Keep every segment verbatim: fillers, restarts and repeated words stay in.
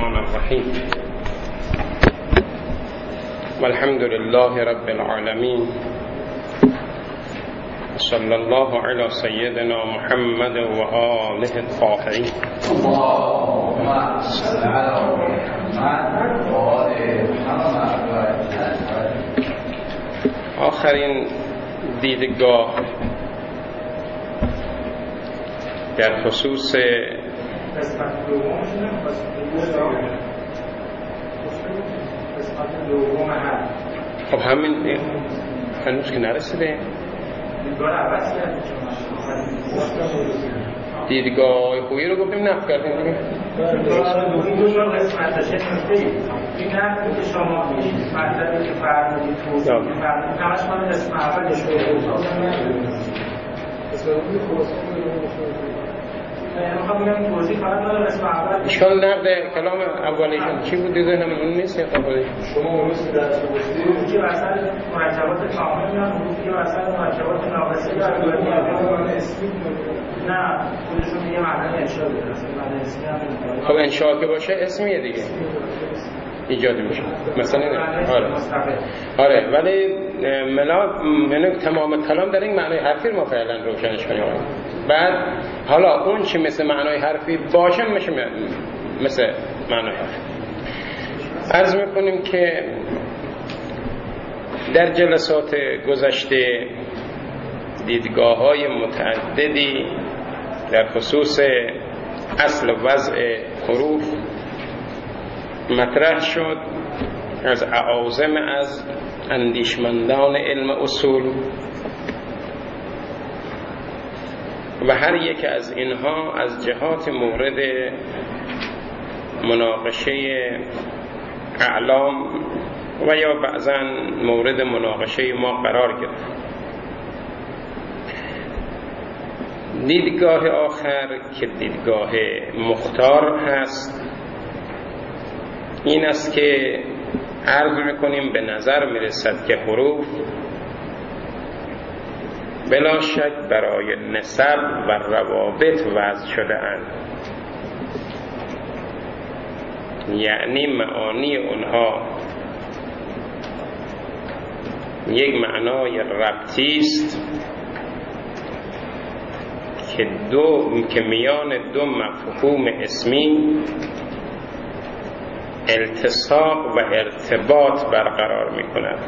الرحمن الرحیم والحمد لله رب العالمین صلی الله علی سیدنا محمد و آله الطاهرین. اللهم صل علی محمد و آل محمد. آخرین دیدگاه در خصوص قسمت دوم هست. خب همین هنوز که نرسیده دیدگاه خوبی رو گفتیم نفت کردیم دیگه. این دو تا قسمت داشته نکته این نفتی که شما میشید مطلبی که فرمودید توضیح فرمودید همش من قسم اولش رو اشکال نقد کلام اولیشون چی بود دیده هم اون نیست. شما اون نیست درست بودید که وسط مرکبات کامل میان بود که وسط مرکبات ناقصه نه خودشون یه معنی انشاء بده. خب انشاء که باشه اسمیه دیگه ایجاد میشه مثلا نه. آره آره ولی ملا یعنی تمام کلام در این معنای حرفی ما فعلا روشنش کنیم. بعد حالا اون چی مثل معنای حرفی باشه میشه مثل معنای حرفی. عرض میکنیم که در جلسات گذشته دیدگاه های متعددی در خصوص اصل وضع حروف مطرح شد از اعاظم از اندیشمندان علم اصول و هر یک از اینها از جهات مورد مناقشه اعلام و یا بعضا مورد مناقشه ما قرار گرفت. دیدگاه آخر که دیدگاه مختار هست این است که عرض میکنیم به نظر میرسد که حروف بلا شک برای نسب و روابط وضع شده اند، یعنی معانی اونها یک معنای ربطی است که دو که میان دو مفهوم اسمی التصاق و ارتباط برقرار می کند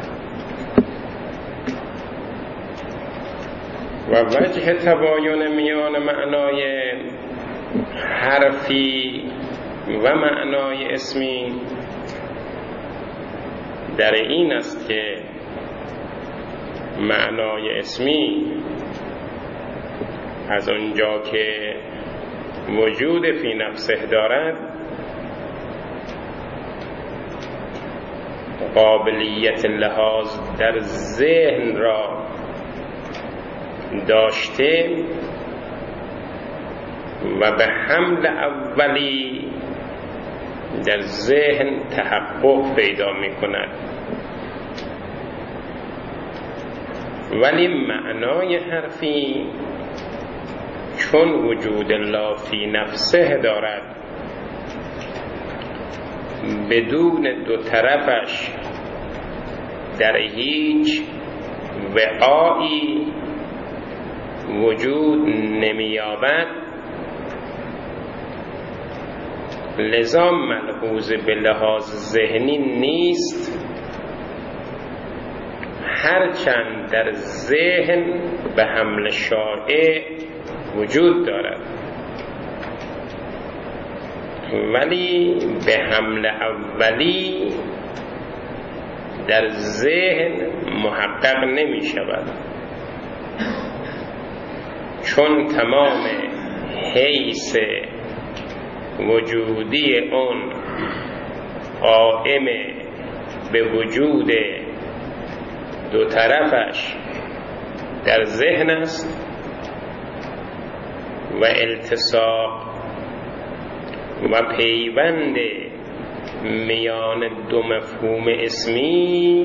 و وجه تباین میان معنای حرفی و معنای اسمی در این است که معنای اسمی از اونجا که وجود فی نفسه دارد قابلیت لحاظ در ذهن را داشته و به حمل اولی در ذهن تحقق پیدا می کند، ولی معنای حرفی چون وجود لا فی نفسه دارد بدون دو طرفش در هیچ وعایی وجود نمی‌یابد، لذا ملحوظ به لحاظ ذهنی نیست، هرچند در ذهن به حمل شارع وجود دارد ولی به حمل اولی در ذهن محقق نمی شود، چون تمام حیث وجودی اون قائم به وجود دو طرفش در ذهن است و التصاق و پیوند میان دو مفهوم اسمی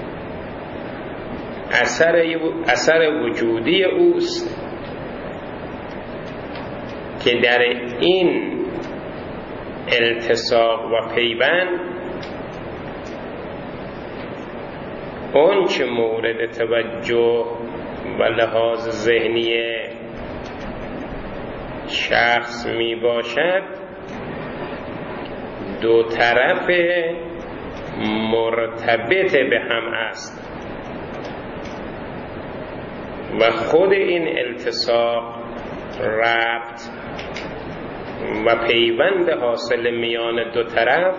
اثر, اثر وجودی اوست که در این التصاق و پیوند اون چه مورد توجه و لحاظ ذهنی شخص می باشد دو طرف مرتبط به هم است و خود این التصاق، ربط و پیوند حاصل میان دو طرف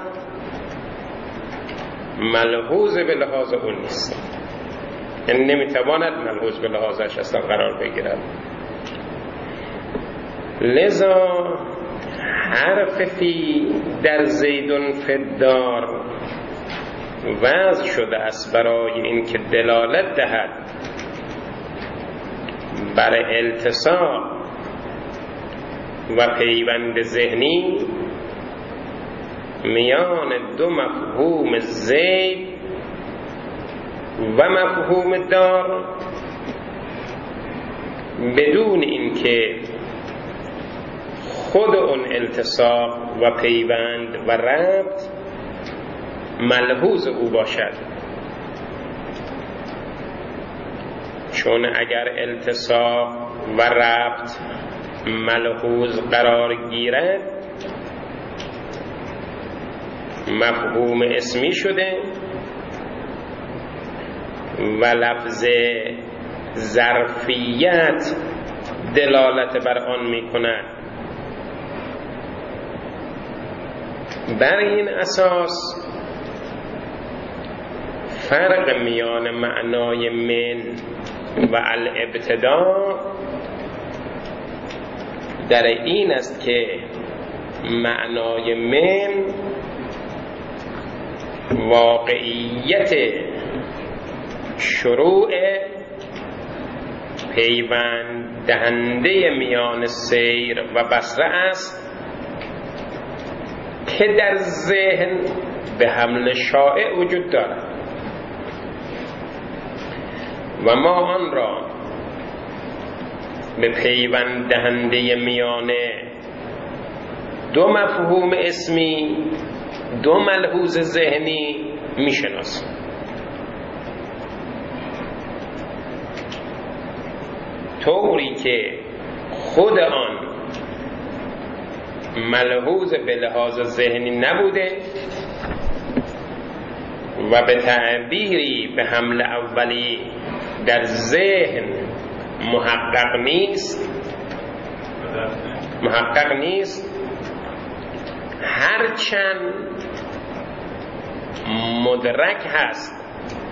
ملحوظ به لحاظ اون نیست، یعنی نمیتواند ملحوظ به لحاظش اصلا قرار بگیرد. لذا حرف فی در زیدون فدار وضع شده است برای اینکه دلالت دهد بر التصاق و پیوند ذهنی میان دو مفهوم زید و مفهوم دار، بدون اینکه خود اون التصاق و پیوند و ربط ملحوظ او باشد. چون اگر التصاق و ربط ملحوظ قرار گیرد مفهوم اسمی شده و لفظ ظرفیت دلالت بر آن می کند. بر این اساس فرق میان معنای من و الابتدا در این است که معنای من واقعیت شروع پیوند دهنده میان سیر و بصره است که در ذهن به حمل شائع وجود دارد و ما آن را به پیوند دهنده میان دو مفهوم اسمی، دو ملحوظ ذهنی میشناسیم. طوری که خود آن ملحوظ به لحاظ ذهنی نبوده و به تعبیری به حمل اولی در ذهن محقق نیست محقق نیست هرچند مدرک هست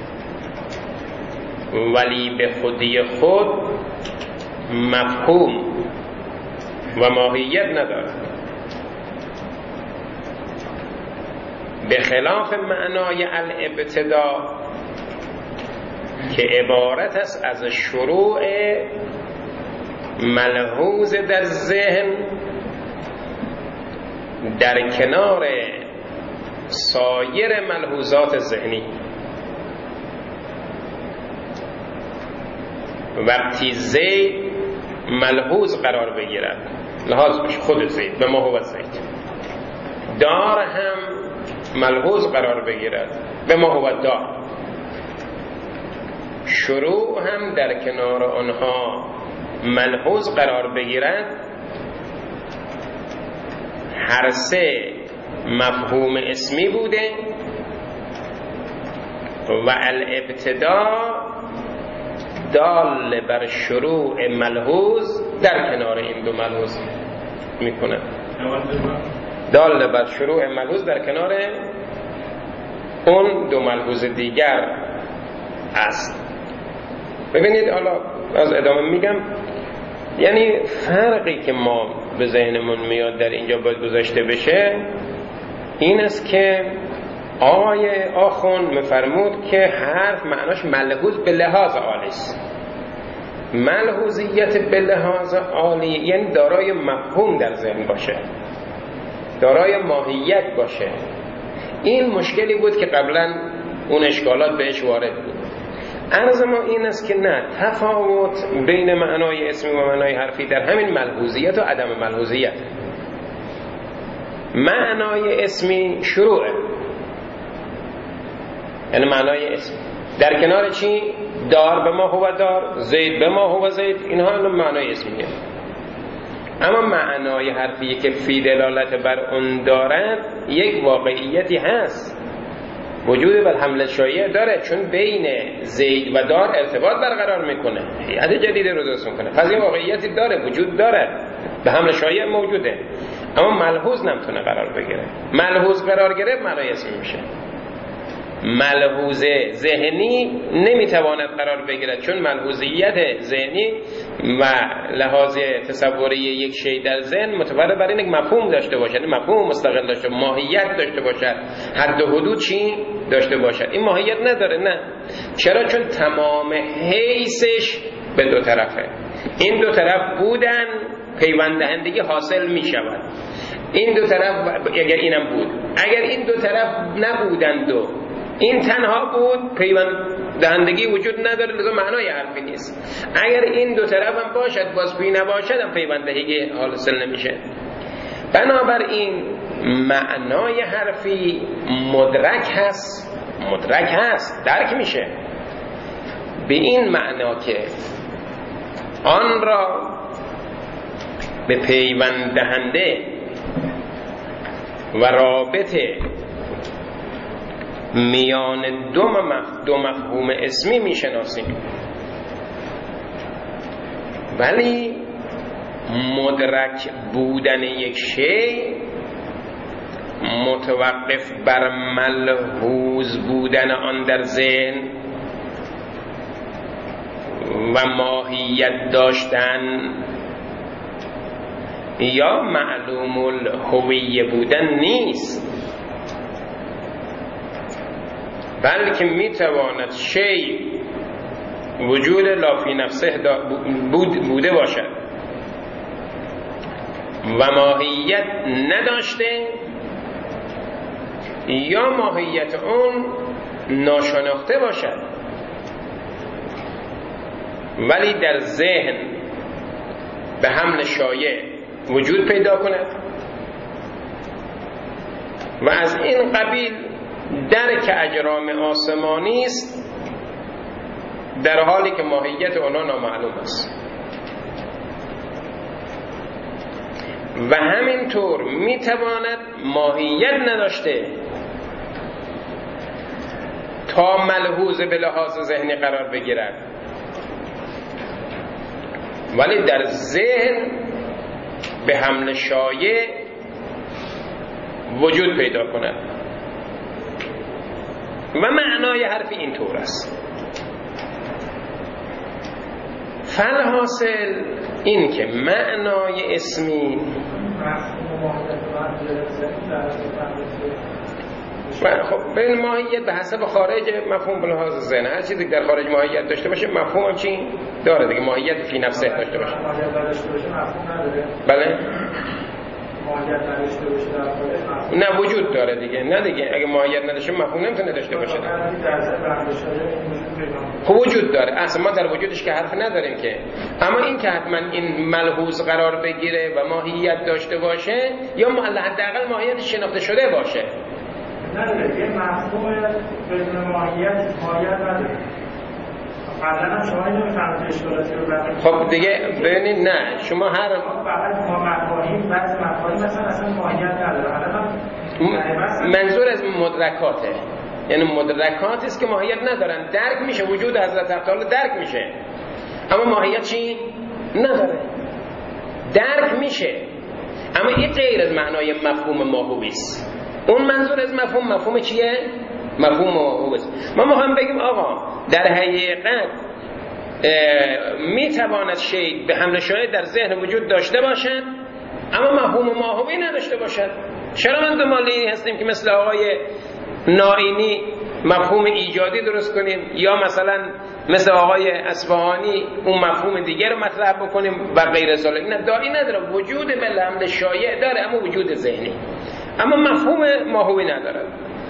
ولی به خودی خود مفهوم و ماهیت ندارد، به خلاف معنای الابتدا که عبارت است از شروع ملحوظ در ذهن در کنار سایر ملحوظات ذهنی. وقتی زید ملحوظ قرار بگیرد لحاظ بشه خود زید به ما هو زید، دار هم ملحوظ قرار بگیرد به ما هو دار، شروع هم در کنار آنها ملحوظ قرار بگیرد، هر سه مفهوم اسمی بوده و الابتدا دال بر شروع ملحوظ در کنار این دو ملحوظ میکنه، دال بر شروع ملحوظ در کنار اون دو ملحوظ دیگر است. ببینید حالا از ادامه میگم، یعنی فرقی که ما به ذهنمون میاد در اینجا باید گذاشته بشه این است که آقای آخوند میفرمود که حرف معناش ملحوظ به لحاظ عالی است. ملحوظیت به لحاظ عالی یعنی دارای مفهوم در ذهن باشه، دارای ماهیت باشه. این مشکلی بود که قبلا اون اشکالات بهش وارد بود. عرض ما این است که نه، تفاوت بین معنای اسمی و معنای حرفی در همین ملحوظیت و عدم ملحوظیت. معنای اسمی شروعه، یعنی معنای اسمی در کنار چی؟ دار به ما هو دار، زید به ما هو زید، اینها هم معنای اسمیه. اما معنای حرفی که فی دلالت بر اون دارد یک واقعیتی هست، وجود بر حمل شایع داره، چون بین زید و دار ارتباط برقرار میکنه، هیئت جدید رو درست میکنه، پس این واقعیتی داره، وجود داره، به حمل شایع موجوده، اما ملحوظ نمیتونه قرار بگیره. ملحوظ قرار گرفت معنای اسمی میشه. ملحوظ ذهنی نمیتواند قرار بگیرد، چون ملحوظیت ذهنی و لحاظ تصوری یک شی در ذهن متولد بر این یک مفهوم داشته باشد، مفهوم مستقل داشته، ماهیت داشته باشد، حد و حدود چی داشته باشد. این ماهیت نداره. نه. چرا؟ چون تمام حیثش به دو طرفه. این دو طرف بودن پیوند دهندگی حاصل می شود. این دو طرف اگر اینم بود، اگر این دو طرف نبودند و این تنها بود، پیوند دهندگی وجود نداره، لزوم معنای حرفی نیست. اگر این دو طرف هم باشد باز پی نباشد هم پیوند دهندگی حاصل نمیشه. بنابراین معنای حرفی مدرک هست، مدرک هست، درک میشه به این معنا که آن را به پیوند دهنده و رابطه میان دو, مف... دو مفهوم اسمی میشناسیم، ولی مدرک بودن یک شی متوقف بر ملحوظ بودن آن در ذهن و ماهیت داشتن یا معلوم الهویه بودن نیست، بلکه میتواند شی وجود لا فی نفسه بود بوده باشد و ماهیت نداشته، یا ماهیت اون ناشناخته باشد ولی در ذهن به حمل شایع وجود پیدا کند. و از این قبیل درک اجرام آسمانی است در حالی که ماهیت آنها نامعلوم است. و همینطور میتواند ماهیت نداشته تا ملحوظ به لحاظ ذهنی قرار بگیرد، ولی در ذهن به حمل شایع وجود پیدا کند. و معنای حرفی اینطور است. فالحاصل این که معنای اسمی خب به ماهیت به حسب خارج مفهوم به لحاظ ذهن، هر چیزی که در خارج ماهیت داشته باشه مفهوم هم چی داره دیگه، ماهیت فی نفسه داشته باشه. بله نه وجود داره دیگه، نه دیگه اگه ماهیت نداشته مفهوم نمیتونه داشته باشه. خب وجود داره، اصلا ما در وجودش که حرف نداریم که، اما این که حتما این ملحوظ قرار بگیره و ماهیت داشته باشه یا حداقل ماهیت شناخته شده باشه. نداره، یه مفهوم بدون ماهیت ماهیت نداره. قبلا شما اینو فهمید اشکالاتی رو برای خب دیگه ببینید نه شما هر فقط ما مفاهیم بعضی مفاهیم مثلا اصلا ماهیت نداره. حالا منظور از مدرکاته، یعنی مدرکاتی است که ماهیت ندارن، درک میشه، وجود حضرت تعالی درک میشه اما ماهیت چی نداره، درک میشه اما این غیر از معنای مفهوم ماهوی است. اون منظور از مفهوم مفهوم چیه؟ مفهوم ماهوی است. ما میخوایم بگیم آقا در حقیقت میتواند شی به حمل شایع در ذهن وجود داشته باشد اما مفهوم ماهوی نداشته باشد. چرا من دنبال هستیم که مثل آقای نائینی مفهوم ایجادی درست کنیم یا مثلا مثل آقای اصفهانی اون مفهوم دیگر رو مطرح بکنیم و غیر ذالک؟ نه، داعی نداره، وجود به حمل شایع داره اما وجود ذهنی، اما مفهوم ماهوی نداره.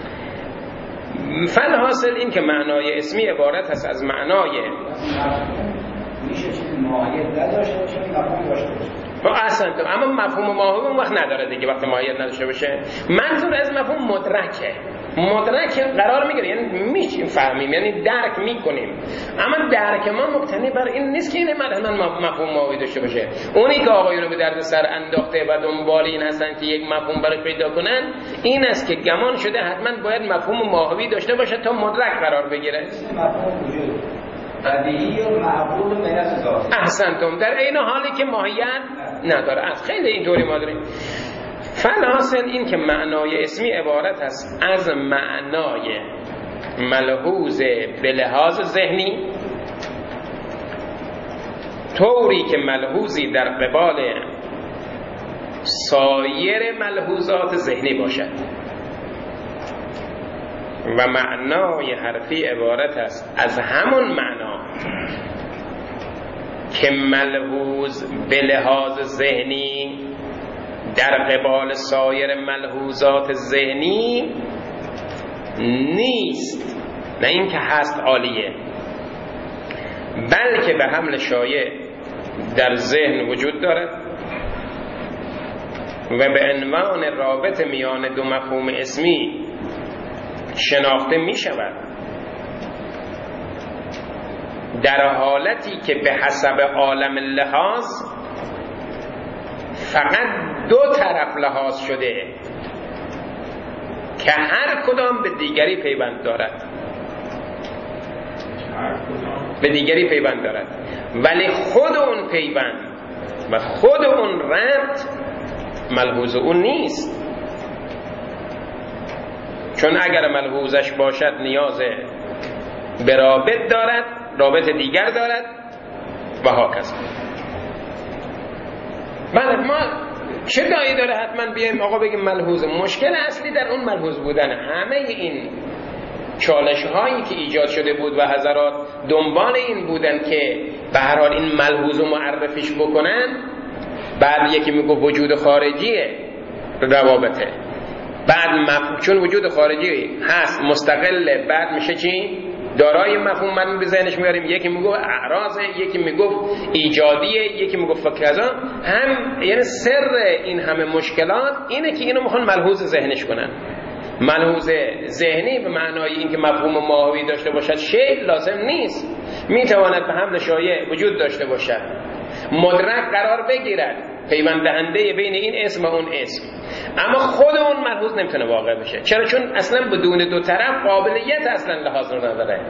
فالحاصل این که معنای اسمی عبارت هست از معنای میشه چیزی ماهیت نداشته باشه مفهوم داشته باشه. احسنتم. اما مفهوم ماهوی اون وقت نداره دیگه، وقتی ماهیت نداشته باشه. منظور از مفهوم مدرکه. مدرک قرار میگیره، یعنی میفهمیم، یعنی درک میکنیم، اما درک ما مبتنی بر این نیست که این مثلا مفهوم ماهوی داشته باشه. اونی که آقایون رو به درد سر انداخته و دنبال این هستن که یک مفهوم برای پیدا کنن، این است که گمان شده حتما باید مفهوم ماهوی داشته باشه تا مدرک قرار بگیره. مفهوم وجود بدیهی و معقول و مینس ذات. احسنتم. در این حالی که ماهیت نداره. از خیلی اینطوری ما داریم. فالحاصل این که معنای اسمی عبارت است از معنای ملحوظ به لحاظ ذهنی، طوری که ملحوظی در قبال سایر ملحوظات ذهنی باشد، و معنای حرفی عبارت است از همون معنا که ملحوظ به لحاظ ذهنی در قبال سایر ملحوظات ذهنی نیست، نه اینکه هست عالیه، بلکه به حمل شایع در ذهن وجود دارد و به عنوان رابط میان دو مفهوم اسمی شناخته می شود، در حالتی که به حسب عالم لحاظ فقط دو طرف لحاظ شده که هر کدام به دیگری پیوند دارد به دیگری پیوند دارد ولی خود اون پیوند و خود اون ربط ملحوظ اون نیست، چون اگر ملحوظش باشد نیاز به رابط دارد، رابط دیگر دارد و هاکذا. بله، ما چه دایی داره حتما بیایم آقا بگیم ملحوظ؟ مشکل اصلی در اون ملحوظ بودن. همه این چالش هایی که ایجاد شده بود و حضرات دنبال این بودن که به هر حال این ملحوظ رو معرفیش بکنن. بعد یکی میگه وجود خارجیه روابطه، بعد مف... چون وجود خارجی هست مستقله، بعد میشه چی؟ دارای مفهوم من به ذهنش میاریم. یکی میگه اعراضه، یکی میگه ایجادیه، یکی میگه فکرزا. هم یعنی سر این همه مشکلات اینه که اینو میخوان ملحوظ ذهنش کنن. ملحوظ ذهنی به معنای اینکه مفهوم ماهوی داشته باشد شیء لازم نیست، میتواند به حمل شایع وجود داشته باشد، مدرک قرار بگیرد، پیوند دهنده بین این اسم و اون اسم، اما خود اون ملحوظ نمیتونه واقع بشه. چرا؟ چون اصلا بدون دو طرف قابلیت اصلا لحاظ رو نداره.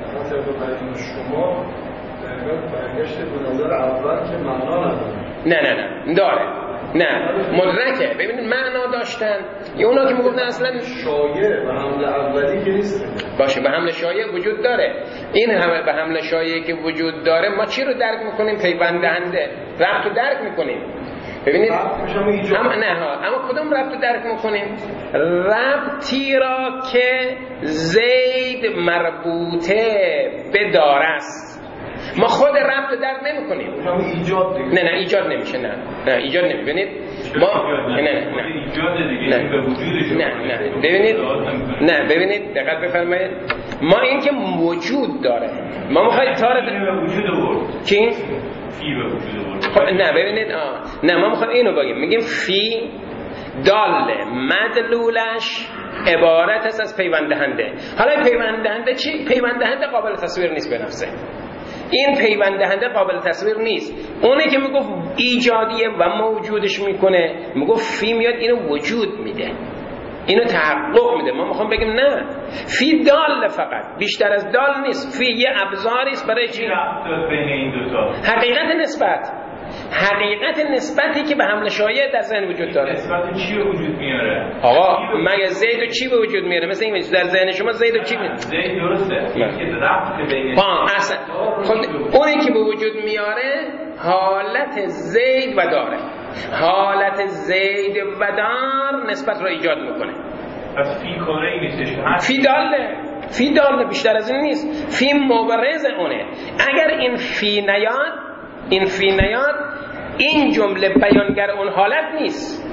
شما برگشت به نظر اول که معنا نداره. نه نه نه داره، نه مدرکه. ببینید معنا داشتن یا اونا که میگفتن اصلا شایع به حمل اولی که نیست باشه، به حمل شایع وجود داره. این همه به حمل شایعی که وجود داره ما چی رو درک میکنیم؟ پیوند دهنده، ربط رو درک میکنیم. ببینید اما نه ها اما کدوم ربط رو درک میکنیم؟ ربطی را که زید مربوطه به دار است. ما خود ربط رو درک نمیکنیم. ایجاد دیگه. نه نه ایجاد نمیشه. نه نه ایجاد نمیشه. ببینید ما نه نه نه ایجاد دیگه به وجودش. نه نه ببینید نه ببینید دقت بفرمایید. ما این که وجود داره، ما میخوایم تاره به وجود آورد. چی؟ فی به وجود آورد. خب نه ببینید آه نه ما میخوایم اینو بگیم، میگیم فی دال مدلولش عبارت است از پیوند دهنده. حالا پیوند دهنده چی؟ پیوند دهنده قابل تصویر نیست به نفسه. این پیوند دهنده قابل تصویر نیست. اونی که میگفت ایجادیه و موجودش میکنه، میگفت فی میاد اینو وجود میده، اینو تحقق میده. ما میخوام بگیم نه، فی دال فقط، بیشتر از دال نیست. فی یه ابزاری است برای چی؟ ربط بین این دو تا. حقیقت نسبت، حقیقت نسبتی که به حمل شایع در ذهن وجود داره. نسبت چی به وجود میاره؟ آقا مگه زید و چی به وجود میاره؟ مثل این در ذهن شما زید و چی میاره؟ زید درسته. این ربط بین ها اصلا خب اونی که به وجود میاره حالت زید و داره. حالت زید و دار نسبت را ایجاد میکنه. پس فی کاره نیستش. فی داله، فی داله، بیشتر از این نیست. فی مبرز اونه. اگر این فی نیاد، این فی نیاد، این جمله بیانگر اون حالت نیست.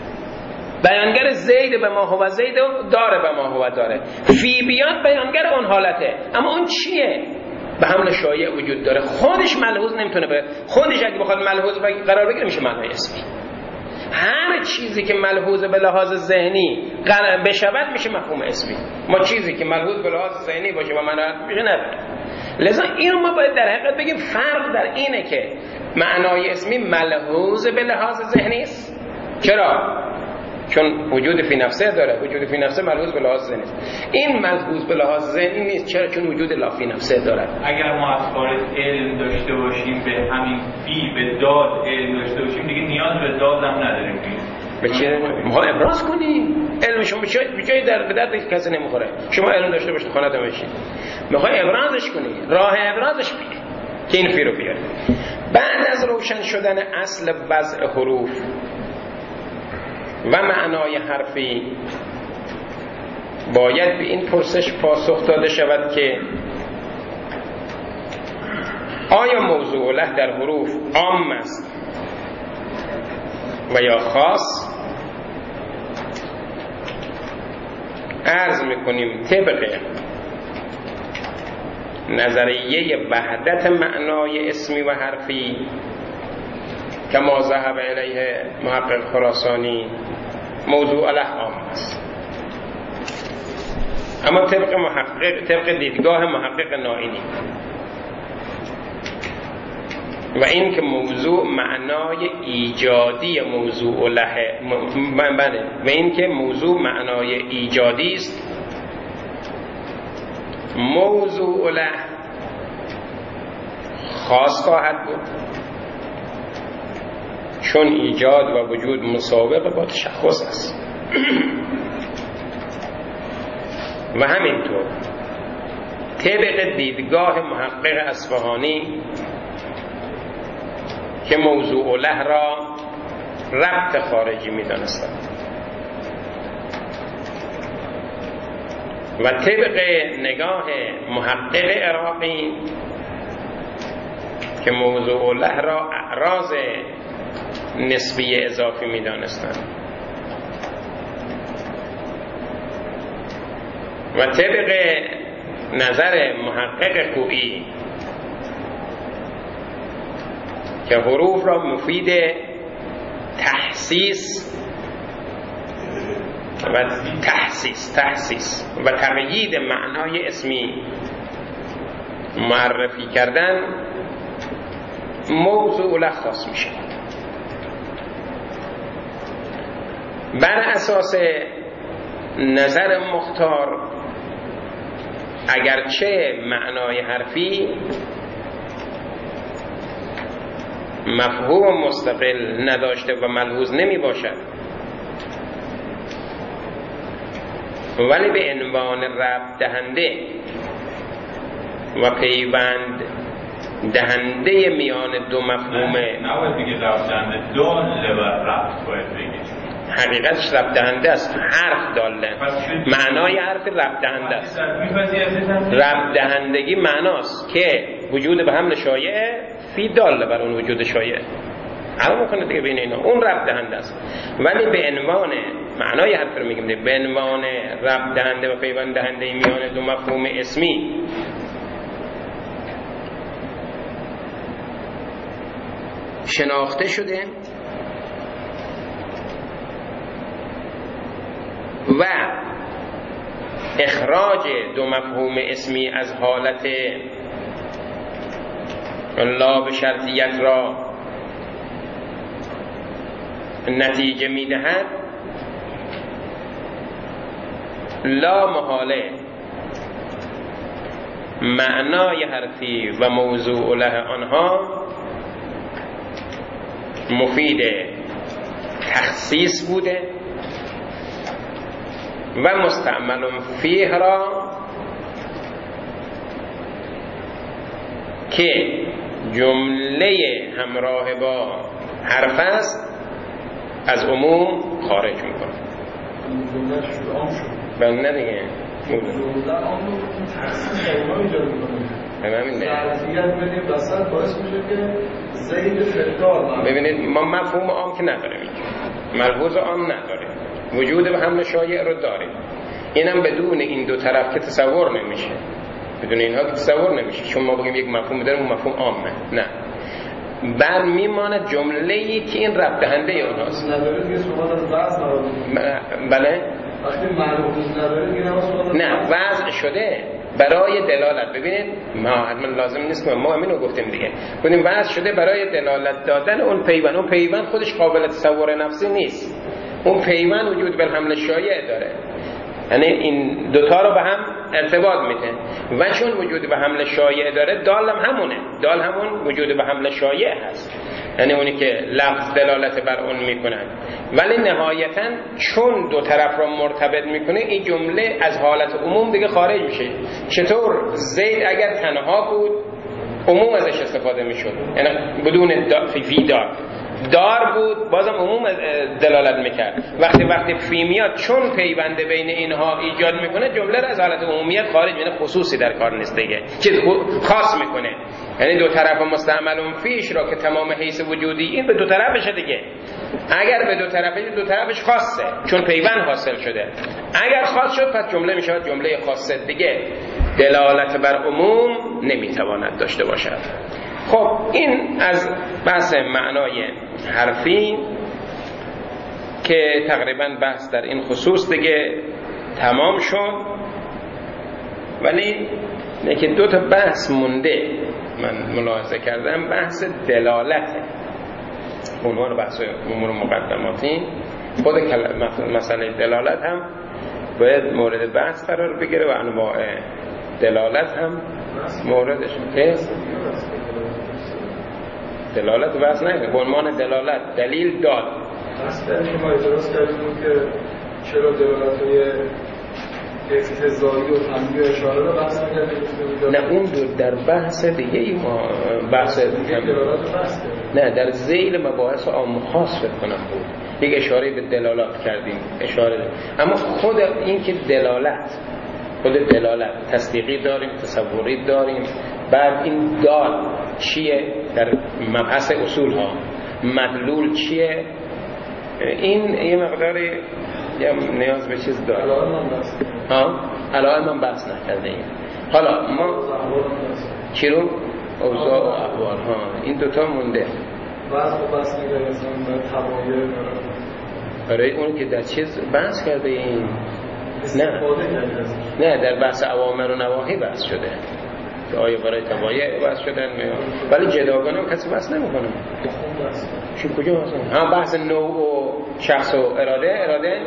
بیانگر زید به ما هو زید و داره به ما هو داره. فی بیاد بیانگر اون حالته. اما اون چیه؟ به حمل شایع وجود داره، خودش ملحوظ نمیتونه به خودش اگه بخواد ملحوظ قرار بگیره میشه معنای اسمی. هر چیزی که ملحوظ به لحاظ ذهنی قرار بشود میشه مفهوم اسمی. ما چیزی که ملحوظ به لحاظ ذهنی باشه و معنی میشه نداره. لذا اینو ما باید در حقیقت بگیم فرق در اینه که معنای اسمی ملحوظ به لحاظ ذهنی است. چرا؟ چون وجود فی نفسه داره، وجود فی نفسه ملحوظ به لحاظ ذهنی است. این ملحوظ به لحاظ ذهنی نیست. چرا؟ چون وجود لا فی نفسه داره. اگر ما از خارج علم داشته باشیم به همین فی به داد علم داشته باشیم دیگه نیاز به داد هم نداریم. به چه ما ابراز کنیم علم شما به جای در به درد کسی نمیخوره. شما علم داشته باشید خانه دم بشید، میخوای ابرازش کنی، راه ابرازش بگیر که این فی رو بیاره. بعد از روشن شدن اصل وضع حروف و معنای حرفی باید به این پرسش پاسخ داده شود که آیا موضوع له در حروف عام است و یا خاص؟ عرض میکنیم طبق نظریه وحدت معنای اسمی و حرفی که ما ذهب الیه محقق خراسانی موضوع له عام است، اما طبق محقق طبق دیدگاه محقق نائینی و این که موضوع معنای ایجادی موضوع له بله و این که موضوع معنای ایجادی است، موضوع له خاص خواهد بود چون ایجاد و وجود مسابق با تشخص است. و همینطور طبق دیدگاه محقق اصفهانی که موضوع له را ربط خارجی می دانستند و طبق نگاه محقق عراقی که موضوع له را اعراض نسبی اضافی می دانستند و طبق نظر محقق کوئی که حروف را مفید تحسیس و تحسیس تحسیس و تقیید معنای اسمی معرفی کردن موضوع له خاص میشه. بر اساس نظر مختار اگرچه معنای حرفی مفهوم مستقل نداشته و ملحوظ نمی باشد، ولی به عنوان ربط دهنده و پیوند دهنده میان دو مفهومه نباید بگید ربط دهنده، داله و ربط باید بگید. حقیقتش ربط دهنده است، حرف داله، معنای حرف ربط دهنده است. ربط دهندگی معناست که وجود به حمل شایع فی داله بر اون وجود شایع علم میکنه دیگه بین اینا، اون ربط دهنده است. ولی به عنوان معنای حرف رو میگیم به عنوان ربط دهنده و پیوند دهنده میان دو مفهوم اسمی شناخته شده و اخراج دو مفهوم اسمی از حالت لا به شرطیت را نتیجه میدهد، لا محاله معنای حرفی و موضوع له آنها مفید تخصیص بوده و مستعمل فیه را که جمله همراه با حرف است از عموم خارج میکنه. بله دیگه موضوع عام رو تخصیص اینا ایجاد میکنه. همین ظرفیت بدیم وسط باعث میشه که زید فلکار. ببینید ما مفهوم عام که نداریم، ملحوظ عام نداریم، وجود به حمل شایع رو داریم. اینم بدون این دو طرف که تصور نمیشه. بدون اینها تصور نمیشه. چون ما بگیم یک مفهوم داریم اون مفهوم عامه، نه، بر میماند جمله‌ای که این ربط دهنده اونهاست. نداره دیگه سوال از وضع نداره. بله وقتی معلومات نداره دیگه نه سوال نه وضع شده برای دلالت. ببینید ما حتما لازم نیست که ما همین رو گفتیم دیگه، ببینیم وضع شده برای دلالت دادن اون پیوند. اون پیوند خودش قابل تصور نفسی نیست، اون پیوند وجود بالحمل شایع داره، یعنی این دوتا رو به هم ارتباط میده و چون وجود به حمل شایع داره دال هم همونه، دال همون وجود به حمل شایع هست، یعنی اونی که لفظ دلالت بر اون میکنن. ولی نهایتا چون دو طرف رو مرتبط میکنه این جمله از حالت عموم دیگه خارج میشه. چطور زید اگر تنها بود عموم ازش استفاده میشد، یعنی بدون دا فی دار دار بود بازم عموم دلالت میکرد. وقتی وقتی فی میاد چون پیوند بین اینها ایجاد میکنه جمله را از حالت عمومیت خارج، یعنی خصوصی در کار نیست دیگه، چیز خاص میکنه. یعنی دو طرف مستعمل فیش را که تمام حیث وجودی این به دو طرفشه دیگه. اگر به دو طرفش دو طرفش خاصه چون پیوند حاصل شده. اگر خاص شد پس جمله میشود جمله خاصه دیگه، دلالت بر عموم نمیتواند داشته باشد. خب این از بحث معنای حرفی که تقریبا بحث در این خصوص دیگه تمام شد. ولی که دو تا بحث مونده من ملاحظه کردم، بحث دلالته، عنوان بحث امور مقدماتی. خود مسئله دلالت هم باید مورد بحث قرار بگیره و انواع دلالت هم موردش هست. دلالت بحث نگه به عنوان دلالت دلیل داد. اصلا که ما اعتراض کردیم که چرا دلالت های اقتضایی و تنبیه و اشاره رو بحث نکردیم؟ نه اون دو در بحث دیگه ای ما بحث نه در ذیل مباحث عام خاص فکر کنم بود یک اشاره به دلالت کردیم، اشاره ده. اما خود این که دلالت خود دلالت تصدیقی داریم، تصوری داریم، بعد این دال چیه در مبحث اصول ها، مدلول چیه، این یه مقداری نیاز به چیز داره. ها الان من بحث نکرده ایم. حالا ما چی رو؟ اوضاع و احوال ها این دوتا مونده. بحث و بحث نکرده اصلا تمایه برای اون که در چیز بحث کرده ایم. نه نه در بحث اوامر و نواهی بحث شده که آیا برای تبایع بحث شدن ولی جداگانه هم کسی بحث نمی کنه. چون کجا مثلا هم بحث نوع و شخص و اراده اراده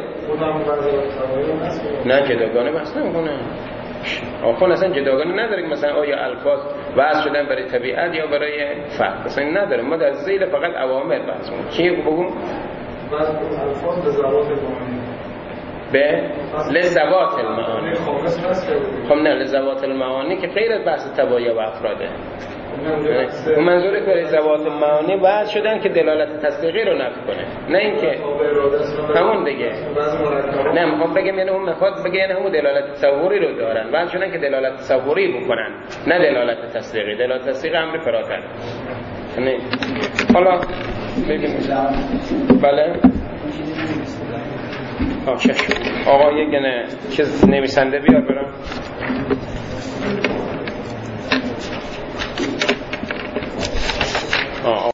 نه جداگانه بحث نمی کنه. آخون اصلا جداگانه نداریم مثلا آیا الفاظ بحث شدن برای طبیعت یا برای فرد، مثلا نداریم. ما در زیر فقط اوامر بحث کنیم. چیه بگم؟ الفاظ به زبات المعانی به لزوات المعانی. خب نه لزوات المعانی که غیر از بحث تبایع و افراده. اون منظوره که لزوات المعانی بعد شدن که دلالت تصدیقی رو نفی کنه، نه اینکه همون دیگه. نه میخوام بگم یعنی اون میخواد بگه یعنی همون دلالت تصوری رو دارن بعد شدن که دلالت تصوری بکنن، نه دلالت تصدیقی. دلالت تصدیقی امر فراتر. نه حالا ببینیم. بله آشه آقا یک گنه چیز نویسنده بیار برام. آه